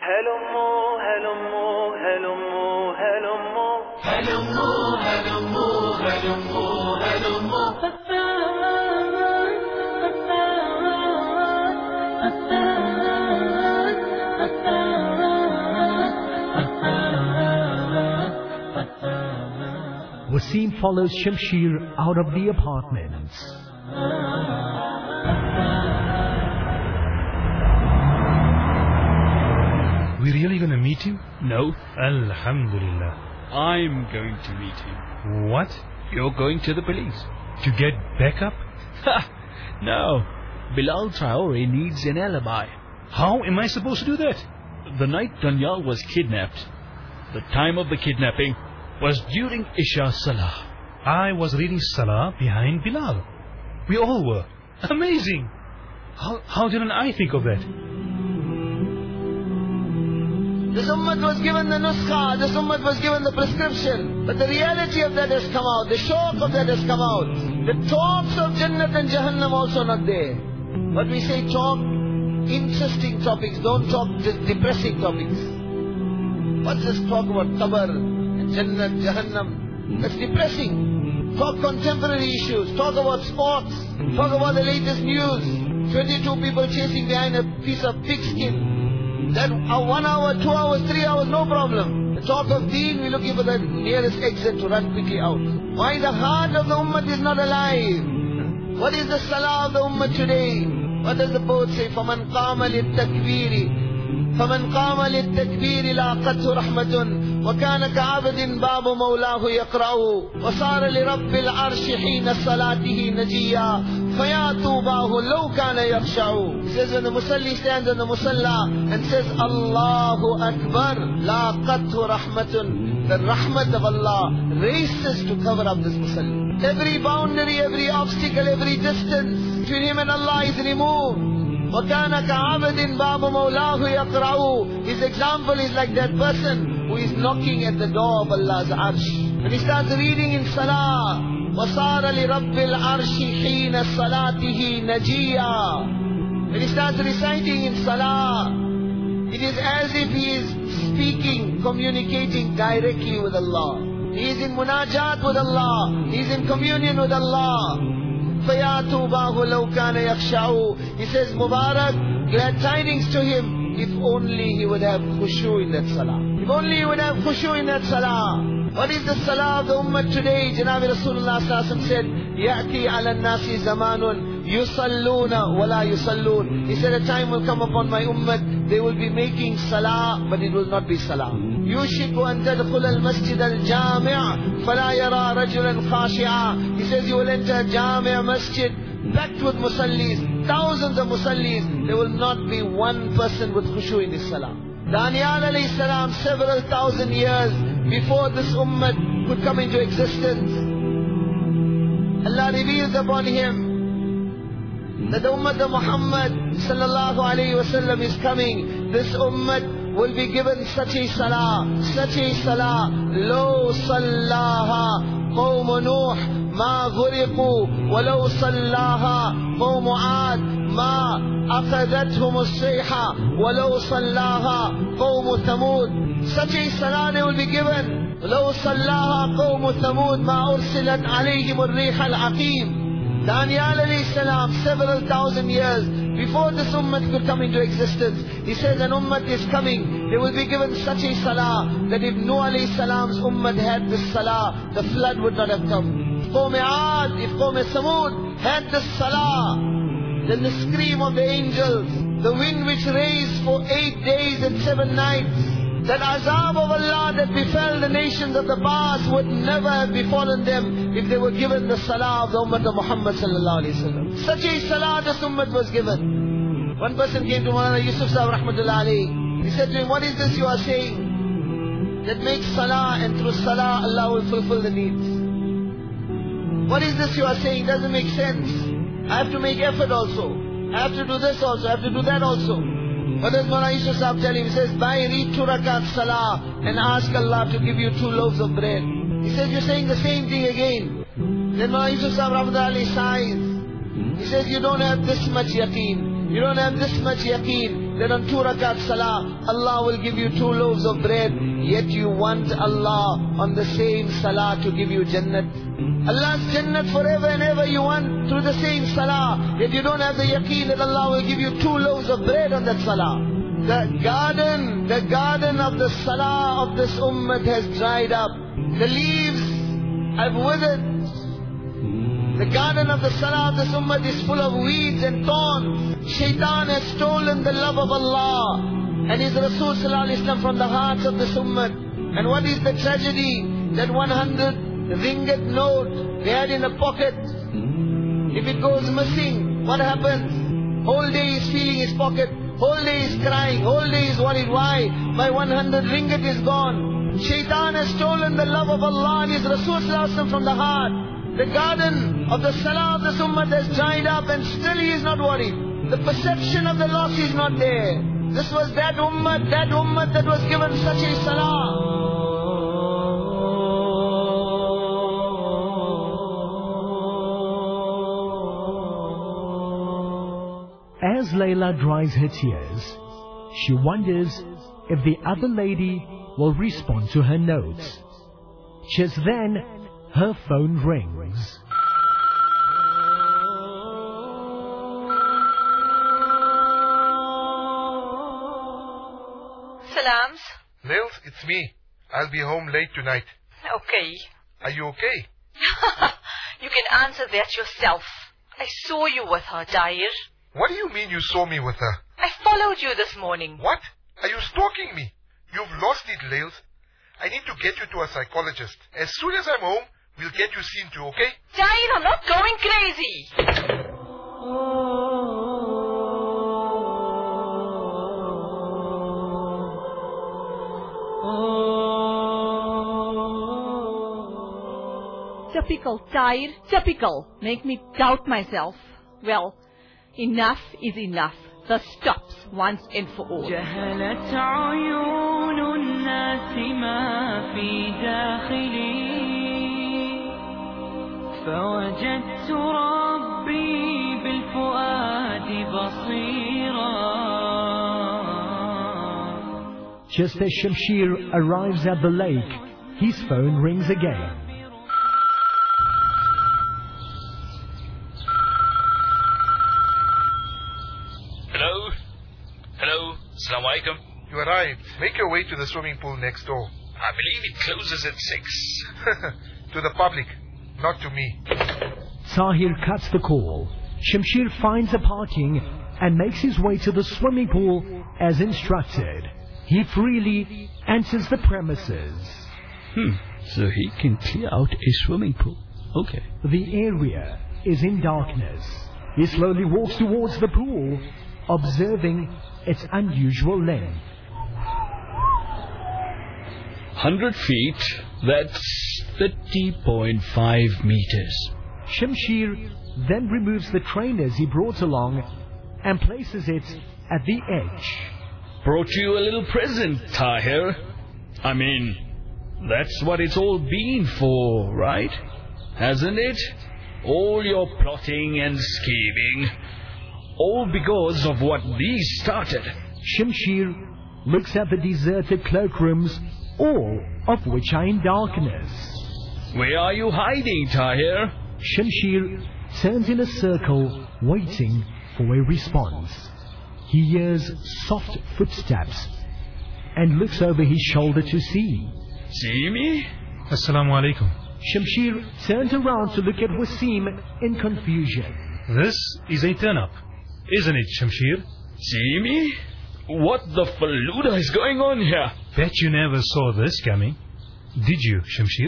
Hello mo, hello mo, hello mo, hello mo. Hello mo, hello mo, hello mo, hello mo. Wasim follows Shamshir out of the apartments. We really gonna meet him? No, Alhamdulillah. I'm going to meet him. What? You're going to the police. To get backup? Ha! No. Bilal Traore needs an alibi. How am I supposed to do that? The night Danyal was kidnapped, the time of the kidnapping was during Isha Salah. I was reading Salah behind Bilal. We all were. Amazing. How didn't I think of that? This ummah was given the nuskha, this ummah was given the prescription. But the reality of that has come out, the shock of that has come out. The talks of Jannat and Jahannam also not there. But we say talk interesting topics, don't talk depressing topics. What's this talk about Qabr and Jannat, Jahannam? That's depressing. Talk contemporary issues, talk about sports, talk about the latest news. 22 people chasing behind a piece of pigskin. That 1 hour, 2 hours, 3 hours, no problem. The talk of deen, we're looking for the nearest exit to run quickly out. Why the heart of the ummah is not alive? What is the salah of the ummah today? What does the poet say? فَمَنْ قَامَ لِلتَّكْبِيرِ فَمَنْ قَامَ لِلتَّكْبِيرِ لَاقَتْهُ رَحْمَةٌ وَكَانَ كَعَبْدٍ بَابُ مَوْلَاهُ يَقْرَأُ وَصَارَ لِرَبِّ الْعَرْشِ حِينَ صَلَاتِهِ نَجِيًّا فَيَا طُوبَاهُ لَوْ كَانَ يَخْشَعُ. He says when the musalli stands on the musalla and says Allahu Akbar, لَاقَتْهُ رَحْمَةٌ, the rahmat of Allah races to cover up this musalli. Every boundary, every obstacle, every distance between him and Allah is removed. وَكَانَ كَعَبْدٍ بَابُ مَوْلَاهُ يَقْرَأُ. His example is like that person who is knocking at the door of Allah's arsh. When he starts reading in salah, وَصَارَ لِرَبِّ الْعَرْشِ حِينَ صَلَاتِهِ نَجِيًّا. When he starts reciting in salah, it is as if he is speaking, communicating directly with Allah. He is in munajat with Allah. He is in communion with Allah. فَيَا تُوبَاهُ لَوْ كَانَ يَخْشَعُ. He says, Mubarak, glad tidings to him, if only he would have khushu in that salah. If only he would have khushu in that salah. What is the salah of the ummah today? Janabi Rasulullah sallallahu said, يَأْتِي عَلَى النَّاسِ زَمَانٌ يُصَلُّونَ وَلَا يُصَلُّونَ. He said, a time will come upon my ummah, they will be making salah, but it will not be salah. يُوشِكُ أَن تَدْخُلَ الْمَسْجِدَ الْجَامِعَ فَلَا يَرَى رَجُلًا خَاشِعًا. He says, you will enter Jami' Masjid, packed with musallis, thousands of musallis. There will not be one person with khushu in his salah. Daniel alayhi salam, several thousand years before this ummah could come into existence, Allah reveals upon him that the ummah of Muhammad sallallahu alayhi wasallam is coming. This ummah will be given such a salah, lo sallaha qawm Nuh ma ghuriqu, wa lo sallaha qawm Aad ma أخذتهم الصيحة ولو صلاها قوم ثمود. Such a salah they will be given. لو صلاها قوم ثمود ما أرسلت عليهم الريح العقيم. Daniel alayhi salam, several thousand years before this ummah could come into existence, he says an ummah is coming. They will be given such a salah that if Nuh alayhi salam's ummah had this salah, the flood would not have come. Qawm Aad, if Qawm Thamud had this salah, then the scream of the angels, the wind which raised for 8 days and 7 nights, that azab of Allah that befell the nations of the past would never have befallen them if they were given the salah of the ummah of Muhammad sallallahu alaihi wasallam. Such a salah this ummah was given. One person came to Maulana Yusuf Sahib rahmatullah alayhi. He said to him, what is this you are saying that makes salah and through salah Allah will fulfill the needs? What is this you are saying? Doesn't make sense. I have to make effort also. I have to do this also. I have to do that also. What does Maulana Yusuf Sahib tell him? He says, read 2 rakat salah and ask Allah to give you 2 loaves of bread. He says, you're saying the same thing again. Then Maulana Yusuf Sahib rahmatullah sighs. He says, you don't have this much yaqeen. You don't have this much yaqeen that on 2 rakat salah, Allah will give you 2 loaves of bread, yet you want Allah on the same salah to give you Jannat. Allah's Jannat forever and ever you want through the same salah, yet you don't have the yaqeen that Allah will give you 2 loaves of bread on that salah. The garden of the salah of this ummah has dried up. The leaves have withered. The garden of the salah of this ummah is full of weeds and thorns. Shaitan has stolen the love of Allah and His Rasul sallallahu alaihi wasallam from the hearts of this ummah. And what is the tragedy? That 100 ringgit note they had in a pocket. If it goes missing, what happens? Whole day is feeling his pocket. Whole day is crying. Whole day is worried. Why? My 100 ringgit is gone. Shaitan has stolen the love of Allah and His Rasul sallallahu alaihi wasallam from the heart. The garden of the salah of this ummah has dried up and still he is not worried. The perception of the loss is not there. This was that ummah that was given such a salah. As Layla dries her tears, she wonders if the other lady will respond to her notes. Just then, her phone rings. Salams. Nils, it's me. I'll be home late tonight. Okay. Are you okay? You can answer that yourself. I saw you with her, Tahir. What do you mean you saw me with her? I followed you this morning. What? Are you stalking me? You've lost it, Nils. I need to get you to a psychologist. As soon as I'm home, we'll get you seen to, okay? Tahir, I'm not going crazy. Typical, Tahir, typical. Make me doubt myself. Well, enough is enough. The stops once and for all. جهلت عيون الناس ما في داخلي فوجدت ربي بالفؤاد بصيرا. Just as Shamshir arrives at the lake, his phone rings again. Assalamu alaikum. You arrived. Make your way to the swimming pool next door. I believe it closes at 6. To the public, not to me. Tahir cuts the call. Shamshir finds a parking and makes his way to the swimming pool as instructed. He freely enters the premises. So he can clear out a swimming pool. Okay. The area is in darkness. He slowly walks towards the pool, observing its unusual length. 100 feet, that's 30.5 meters. Shamshir then removes the trainers he brought along and places it at the edge. Brought you a little present, Tahir. I mean, that's what it's all been for, right? Hasn't it? All your plotting and scheming. All because of what these started. Shamshir looks at the deserted cloakrooms, all of which are in darkness. Where are you hiding, Tahir? Shamshir turns in a circle, waiting for a response. He hears soft footsteps and looks over his shoulder to see. See me? Assalamu alaikum. Shamshir turns around to look at Wasim in confusion. This is a turn-up, isn't it, Shamshir? See me? What the faluda is going on here? Bet you never saw this coming. Did you, Shamshir?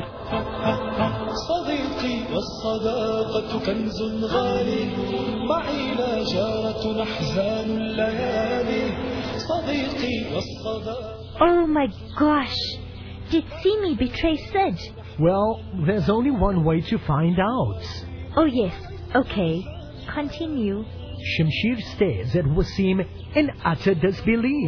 صديقي والصداقة كنز غالي معي لا جارة أحزان الليالي صديقي والصداقة. Oh my gosh! Did Simi betray Sid? Well, there's only one way to find out. Oh yes, okay. Continue. Shamshir stares at Wasim in utter disbelief.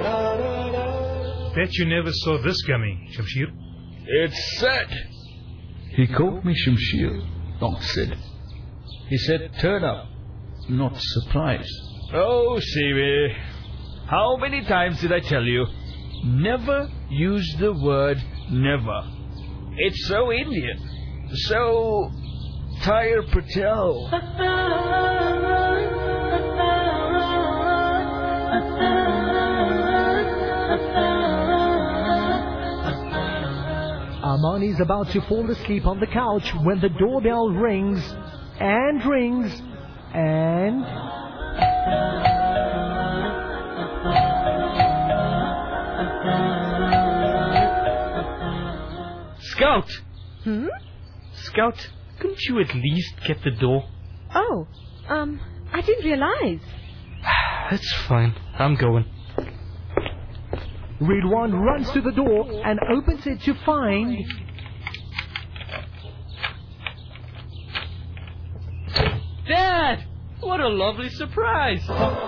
Bet you never saw this coming, Shamshir. It's said. He called me Shamshir, not Sid. He said, turn up, not surprise. Oh, Sivi, how many times did I tell you? Never use the word never. It's so Indian. So Tahir Patel. Armani is about to fall asleep on the couch when the doorbell rings and rings and... Scout! Scout, couldn't you at least get the door? Oh, I didn't realize. That's fine. I'm going. Ridwan runs to the door and opens it to find... Dad! What a lovely surprise!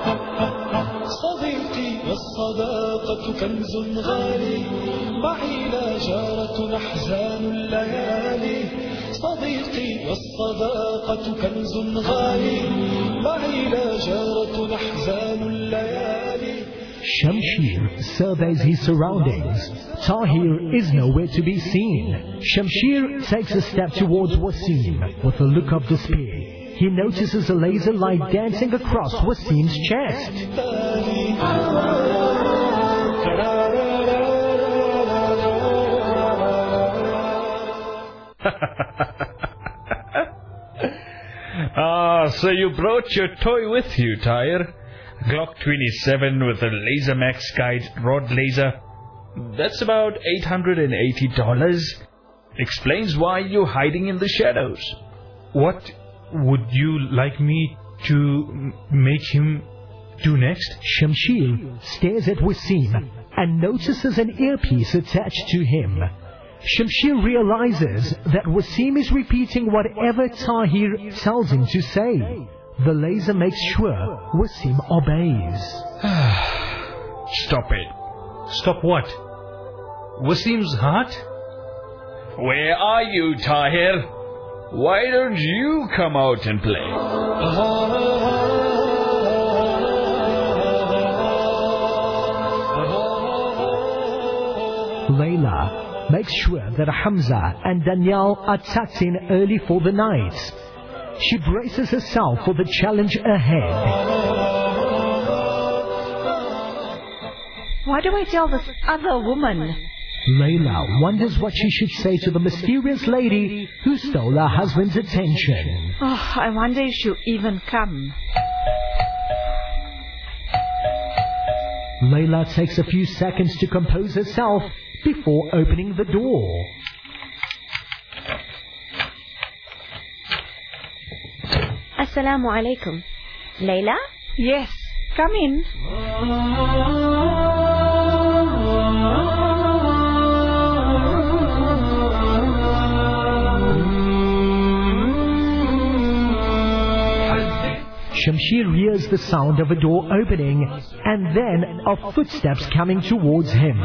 صديقي والصداقة كنز غالي معي لا جارة أحزان الليالي صديقي والصداقة كنز غالي معي لا جارة أحزان الليالي. Shamshir surveys his surroundings. Tahir is nowhere to be seen. Shamshir takes a step towards Wasim with a look of despair. He notices a laser light dancing across Wasim's chest. So you brought your toy with you, Tahir. Glock 27 with a Laser Max guide rod laser. That's about $880. Explains why you're hiding in the shadows. What would you like me to make him do next? Shamshir stares at Wasim and notices an earpiece attached to him. Shamshir realizes that Wasim is repeating whatever Tahir tells him to say. The laser makes sure Wasim obeys. Stop it. Stop what? Wasim's heart? Where are you, Tahir? Why don't you come out and play? Layla makes sure that Hamza and Danielle are tucked in early for the night. She braces herself for the challenge ahead. Why do I tell this other woman? Layla wonders what she should say to the mysterious lady who stole her husband's attention. Oh, I wonder if she'll even come. Layla takes a few seconds to compose herself before opening the door. Assalamu alaikum. Layla? Yes, come in. Shamshir hears the sound of a door opening and then of footsteps coming towards him.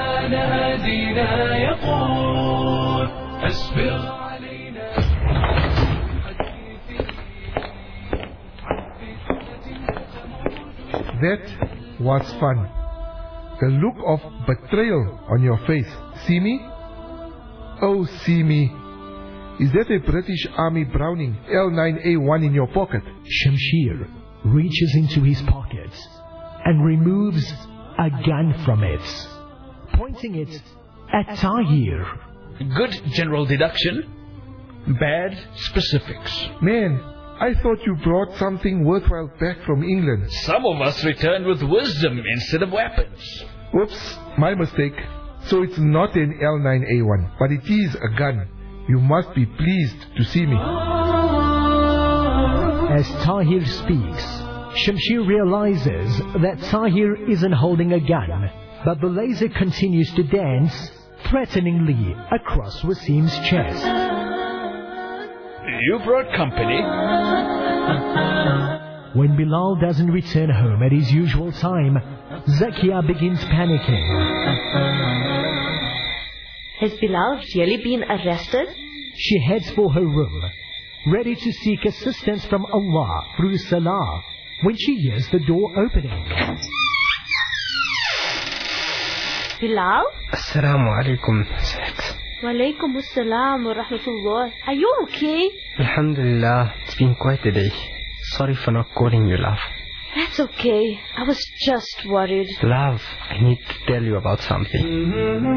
That was fun. The look of betrayal on your face. See me? Oh, see me. Is that a British Army Browning L9A1 in your pocket? Shamshir reaches into his pocket and removes a gun from it, pointing it at Tahir. Good general deduction. Bad specifics. Man, I thought you brought something worthwhile back from England. Some of us returned with wisdom instead of weapons. Whoops, my mistake. So it's not an L9A1, but it is a gun. You must be pleased to see me. As Tahir speaks, Shamshir realizes that Tahir isn't holding a gun, but the laser continues to dance threateningly across Wasim's chest. You brought company. When Bilal doesn't return home at his usual time, Zakia begins panicking. Has Bilal really been arrested? she heads for her room, ready to seek assistance from Allah through Salah, when she hears the door opening. Bilal? Assalamu alaikum, Sayyid. Walaikum assalam wa rahmatullah. Are you okay? Alhamdulillah, it's been quite a day. Sorry for not calling you, love. That's okay. I was just worried. Love, I need to tell you about something.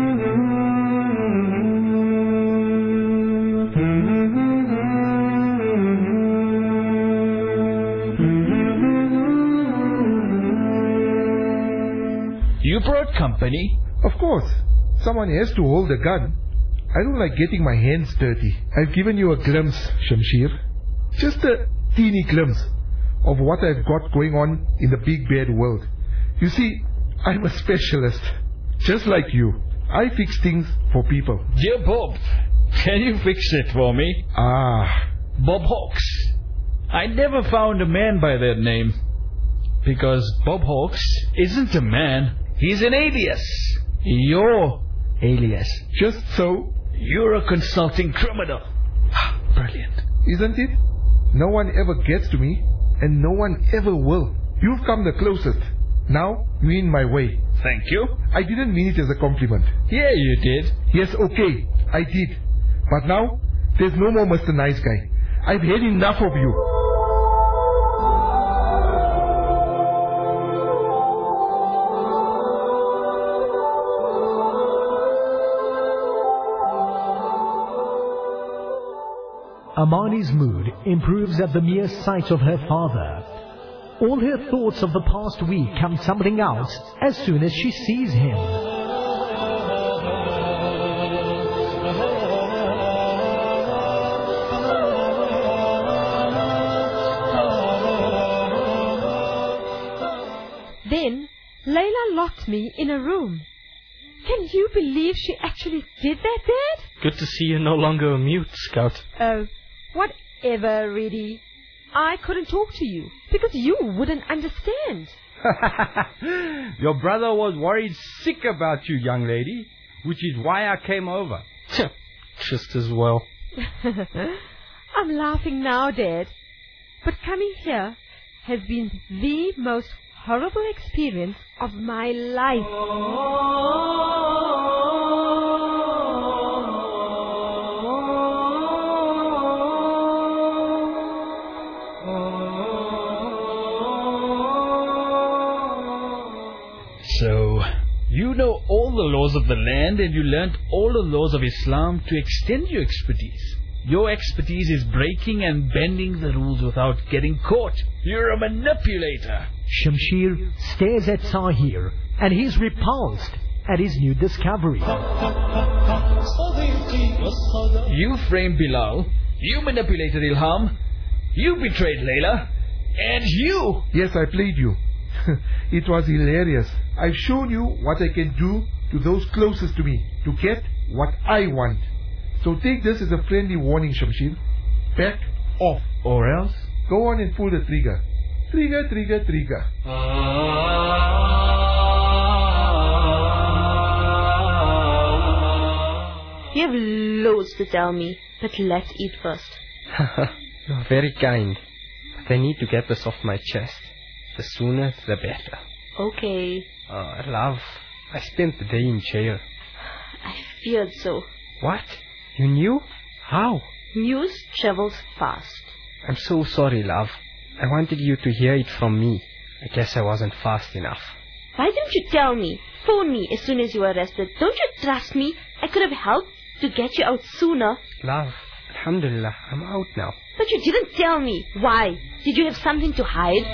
You brought company? Of course. Someone has to hold the gun. I don't like getting my hands dirty. I've given you a glimpse, Shamsheer. Just a teeny glimpse of what I've got going on in the big bad world. You see, I'm a specialist. Just like you. I fix things for people. Dear Bob, can you fix it for me? Bob Hawks. I never found a man by that name. Because Bob Hawks isn't a man. He's an alias. Your alias. Just so? You're a consulting criminal. Brilliant. Isn't it? No one ever gets to me, and no one ever will. You've come the closest. Now, you're in my way. Thank you. I didn't mean it as a compliment. Yeah, you did. Yes, okay, I did. But now, there's no more Mr. Nice Guy. I've had enough of you. Amani's mood improves at the mere sight of her father. All her thoughts of the past week come tumbling out as soon as she sees him. Then Layla locked me in a room. Can you believe she actually did that, Dad? Good to see you're no longer a mute, Scout. Oh, whatever, Reddy. I couldn't talk to you because you wouldn't understand. Your brother was worried sick about you, young lady, which is why I came over. Just as well. I'm laughing now, Dad. But coming here has been the most horrible experience of my life. So, you know all the laws of the land and you learnt all the laws of Islam to extend your expertise. Your expertise is breaking and bending the rules without getting caught. You're a manipulator. Shamsheer stares at Tahir and he's repulsed at his new discovery. You framed Bilal. You manipulated Ilham. You betrayed Layla. And you! Yes, I played you. It was hilarious. I've shown you what I can do to those closest to me to get what I want. So take this as a friendly warning, Shamsheer. Back off. Or else? Go on and pull the trigger. Trigger, trigger, trigger. You have loads to tell me, but let's eat first. You're very kind. But I need to get this off my chest. The sooner, the better. Okay. Love, I spent the day in jail. I feared so. What? You knew? How? News travels fast. I'm so sorry, love. I wanted you to hear it from me. I guess I wasn't fast enough. Why didn't you tell me? Phone me as soon as you were arrested. Don't you trust me? I could have helped to get you out sooner. Love, alhamdulillah, I'm out now. But you didn't tell me. Why? Did you have something to hide?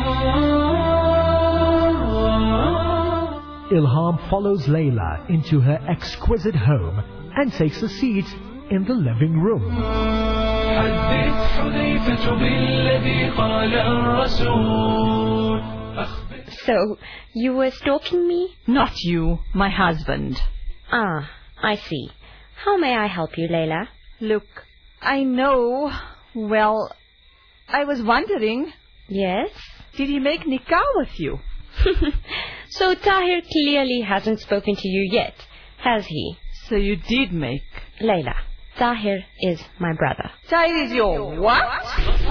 Ilham follows Layla into her exquisite home and takes a seat in the living room. So, you were stalking me? Not you, my husband. Ah, I see. How may I help you, Layla? Look, I know. Well, I was wondering. Yes? Did he make nikah with you? So Tahir clearly hasn't spoken to you yet, has he? So you did make. Layla, Tahir is my brother. Tahir is your what?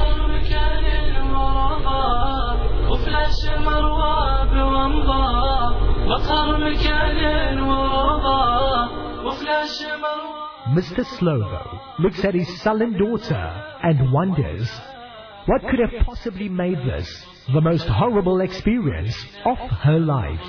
Mr. Slovo looks at his sullen daughter and wonders what could have possibly made this the most horrible experience of her life.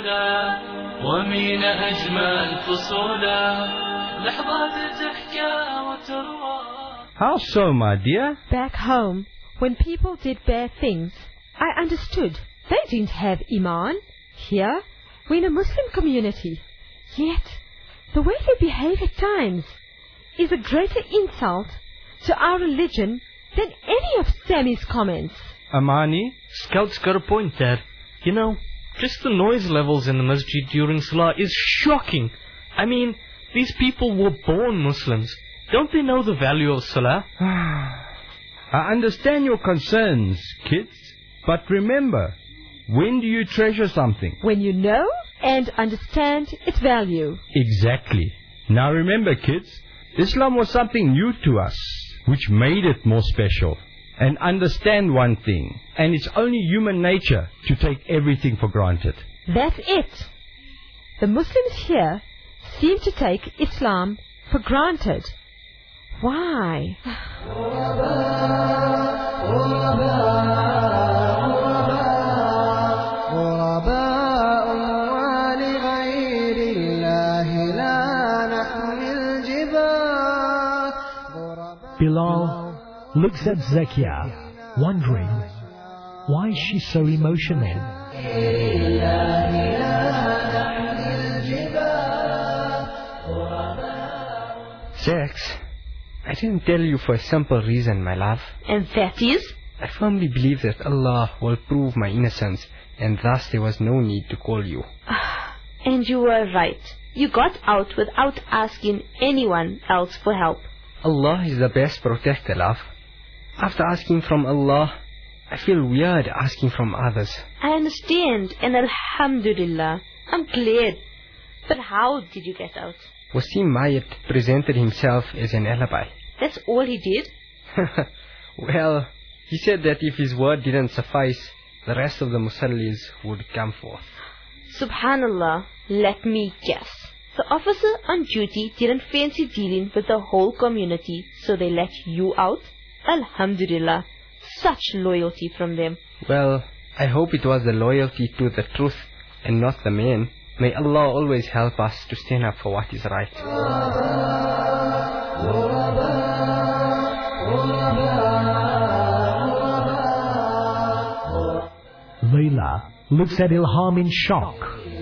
How so, my dear? Back home, when people did bad things, I understood. They didn't have Iman. Here, we're in a Muslim community. Yet, the way they behave at times is a greater insult to our religion than any of Sammy's comments. Amani? Scout's got a point there. You know, just the noise levels in the masjid during Salah is shocking. I mean, these people were born Muslims. Don't they know the value of Salah? I understand your concerns, kids. But remember, when do you treasure something? When you know and understand its value. Exactly. Now remember, kids, Islam was something new to us, which made it more special. And understand one thing, and it's only human nature to take everything for granted. That's it. The Muslims here seem to take Islam for granted. Why? Bilal looks at Zakia, wondering why she's so emotional. Zax, I didn't tell you for a simple reason, my love. And that is? I firmly believe that Allah will prove my innocence, and thus there was no need to call you. And you were right. You got out without asking anyone else for help. Allah is the best protector, love. After asking from Allah, I feel weird asking from others. I understand, and Alhamdulillah, I'm glad. But how did you get out? Wasim Mayat presented himself as an alibi. That's all he did? Well, he said that if his word didn't suffice, the rest of the Musallis would come forth. Subhanallah, let me guess. The officer on duty didn't fancy dealing with the whole community, so they let you out? Alhamdulillah, such loyalty from them. Well, I hope it was the loyalty to the truth and not the man. May Allah always help us to stand up for what is right. Layla looks at Ilham in shock.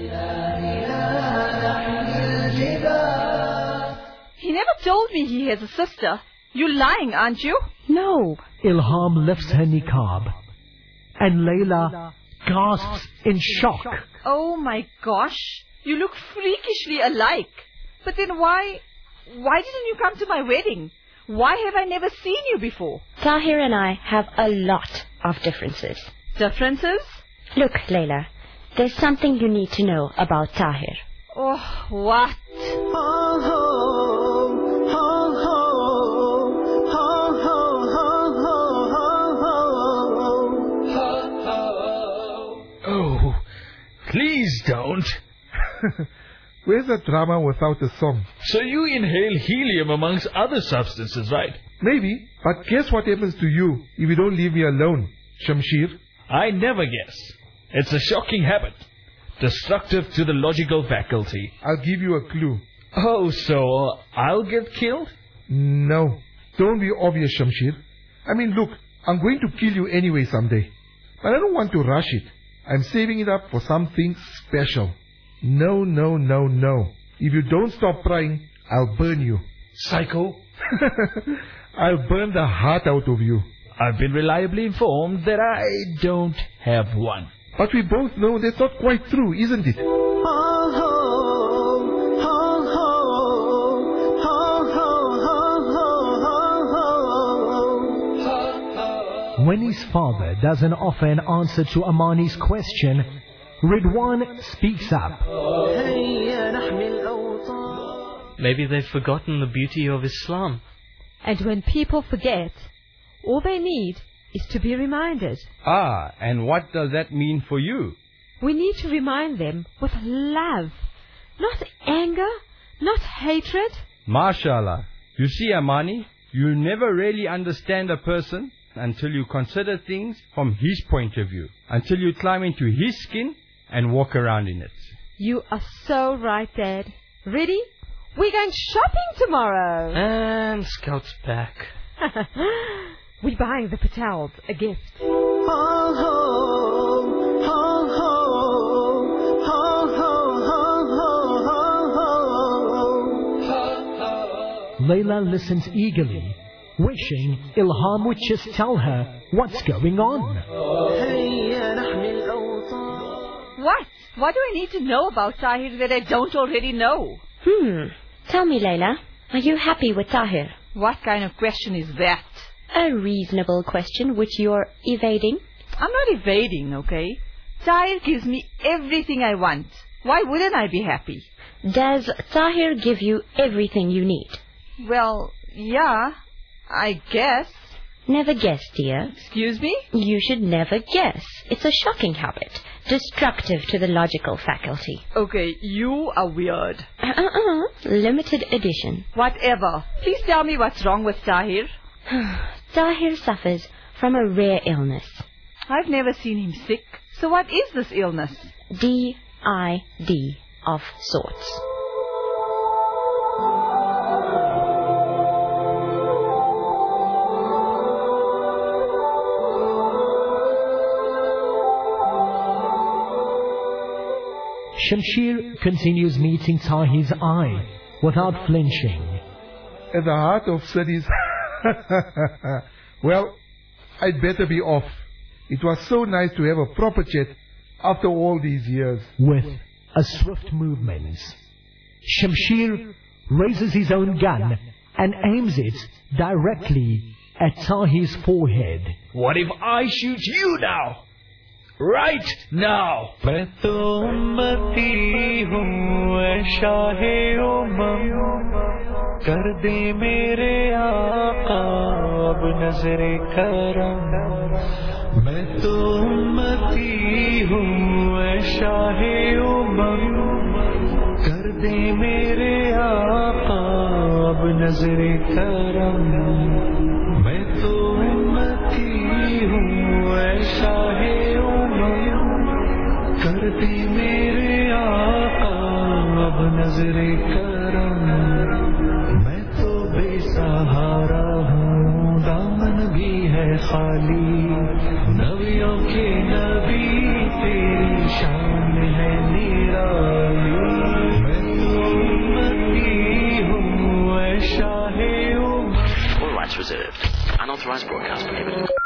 He never told me he has a sister. You're lying, aren't you? No. Ilham lifts her niqab, and Layla gasps in shock. Oh my gosh, you look freakishly alike. But then why didn't you come to my wedding? Why have I never seen you before? Tahir and I have a lot of differences. Differences? Look, Layla, there's something you need to know about Tahir. Oh, what? Oh, please don't. Where's the drama without a song? So you inhale helium amongst other substances, right? Maybe, but guess what happens to you if you don't leave me alone, Shamshir? I never guess. It's a shocking habit. Destructive to the logical faculty. I'll give you a clue. Oh, so I'll get killed? No. Don't be obvious, Shamshir. I mean, look, I'm going to kill you anyway someday. But I don't want to rush it. I'm saving it up for something special. No, no, no, no. If you don't stop trying, I'll burn you. Psycho? I'll burn the heart out of you. I've been reliably informed that I don't have one. But we both know that's not quite true, isn't it? When his father doesn't offer an answer to Amani's question, Ridwan speaks up. Maybe they've forgotten the beauty of Islam. And when people forget, all they need is to be reminded. Ah, and what does that mean for you? We need to remind them with love, not anger, not hatred. MashaAllah. You see, Amani, you never really understand a person until you consider things from his point of view, until you climb into his skin and walk around in it. You are so right, Dad. Ready? We're going shopping tomorrow. And Scout's back. We're buying the Patels a gift. Layla listens eagerly, wishing Ilham would just tell her what's going on. What? What do I need to know about Tahir that I don't already know? Tell me, Layla, are you happy with Tahir? What kind of question is that? A reasonable question which you're evading. I'm not evading, okay? Tahir gives me everything I want. Why wouldn't I be happy? Does Tahir give you everything you need? Well, yeah, I guess. Never guess, dear. Excuse me? You should never guess. It's a shocking habit, destructive to the logical faculty. Okay, you are weird. Limited edition. Whatever. Please tell me what's wrong with Tahir. Tahir suffers from a rare illness. I've never seen him sick. So what is this illness? DID of sorts. Shamshir continues meeting Tahir's eye without flinching. At the heart of studies. Well, I'd better be off. It was so nice to have a proper chat after all these years. With a swift movement, Shamshir raises his own gun and aims it directly at Tahir's forehead. What if I shoot you now? Right now. मैं तो उम्मती हूँ ऐ शाहे उम्म कर दे मेरे आका अब नजरे करम मैं तो उम्मती हूँ ऐ शाहे उम्म कर दे मेरे आका अब नजरे करम मैं तो उम्मती हूँ ऐ शाहे कर दे मेरे आका अब नजरे करम मैं तो बेसहारा हूँ दामन भी है खाली नबियों के नबी तेरी शान है निराली मैं तो उम्मती हूँ ऐ Shah All rights reserved. Unauthorized broadcast prohibited.